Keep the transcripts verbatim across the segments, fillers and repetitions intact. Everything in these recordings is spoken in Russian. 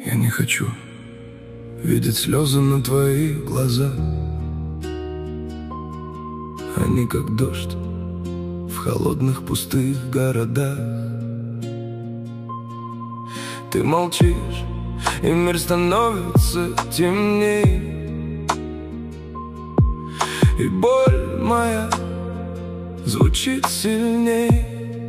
Я не хочу видеть слезы на твоих глазах. Они как дождь в холодных пустых городах. Ты молчишь, и мир становится темней, и боль моя звучит сильней.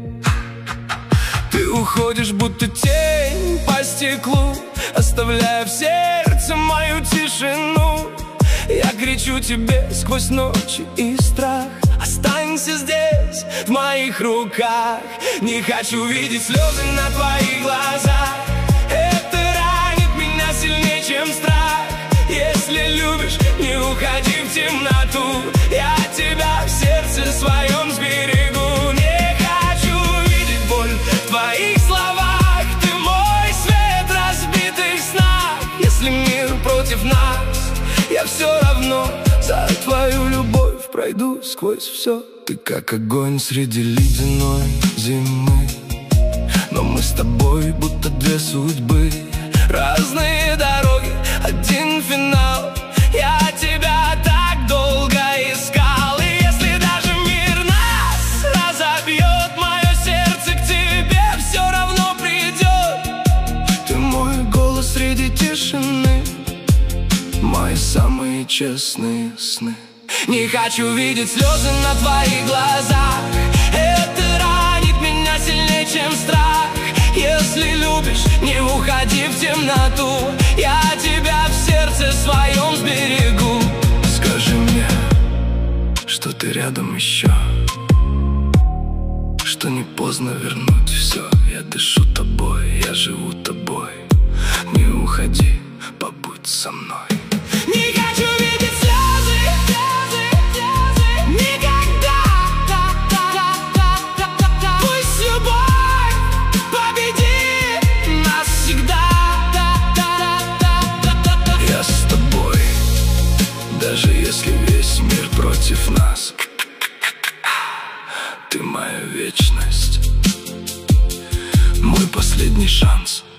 Ты уходишь, будто тень по стеклу, оставляя в сердце мою тишину. Я кричу тебе сквозь ночи и страх: останься здесь, в моих руках. Не хочу видеть слезы на твоих глазах. Это ранит меня сильнее, чем страх. Если любишь, не уходи в темноту. Я тебя в сердце своем сберегу. Не хочу видеть боль в твоих словах. Ты мой свет в разбитых снах. Если мир против нас, я все равно за твою любовь пройду сквозь все. Ты как огонь среди ледяной зимы, но мы с тобой будто две судьбы. Разные дороги, один финал. Я тебя так долго искал. И если даже мир нас разобьет, мое сердце к тебе все равно придет. Ты мой голос среди тишины, мои самые честные сны. Не хочу видеть слезы на твоих глазах. Это ранит меня сильнее, чем страх. Если любишь, не уходи в темноту. Я тебя в сердце своем сберегу. Скажи мне, что ты рядом еще, что не поздно вернуть все. Я дышу тобой, я живу тобой. Не уходи, побудь со мной. Не хочу видеть слезы, слезы, слезы никогда. Пусть любовь победит нас всегда. Я с тобой, даже если весь мир против нас. Ты моя вечность, мой последний шанс.